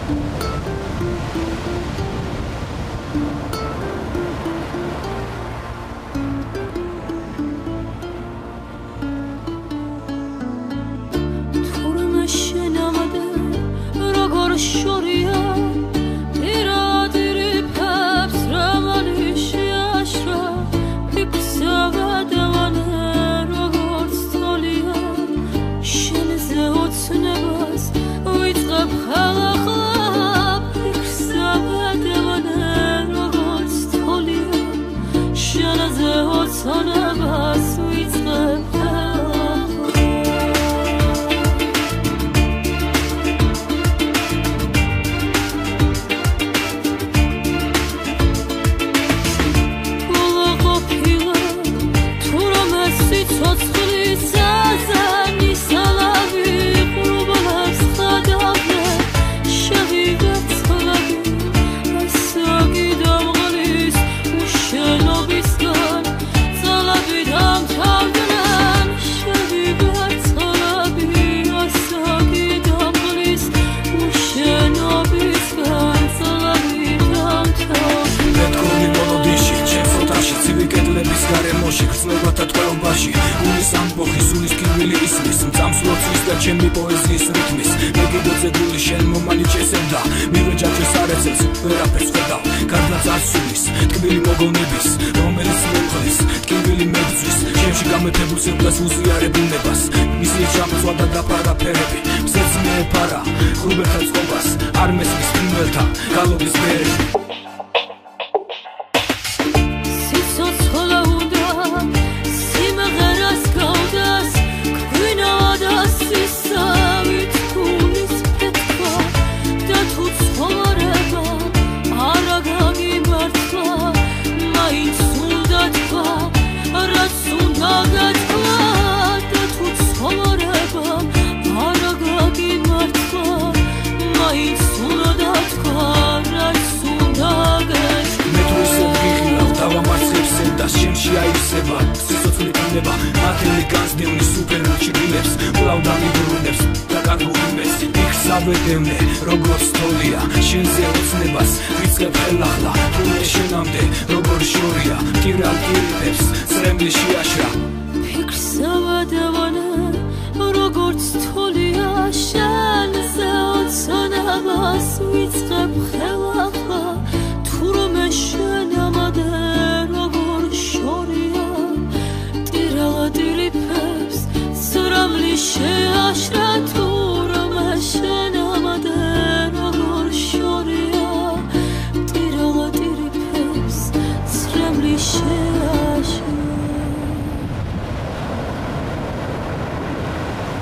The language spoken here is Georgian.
ჩემი პოეზიის რითმის მეგიდოზე გული შენ მომალი წესებდა მივეჯაჭეს არეცელს ვერაფერს ხედავ გარდაც არსულის ტკბილი მოგონების რომელიც მომხდის ტკბილი მებძვის ჩემში გამეფებულ სიყვარულს უზიარებუნებას მისი ჩამწვა და დაფარაფერები მზეც მეეფარა ხრუბერთა წყობას არ მესმის ფრინველთა გალობის ბერები აისება სიცოცხლე დინება მათელი განსდევნის სუპერნაჩი დილებს ვლავდამი ბრუნებს და კანგურიმეს იქსავედევნე როგორც თოლია შენზე ოცნებას ვიწყებ ხელახლა თუნე შენამდე როგორ შორია ტირალ ტირიფებს წრემლი შეაშრა იქსავედევნე როგორც თოლია შენზე ოცნებას ვიწყებ ხელახლა თურმე შენამდე Tira la diripes, suram li sheashra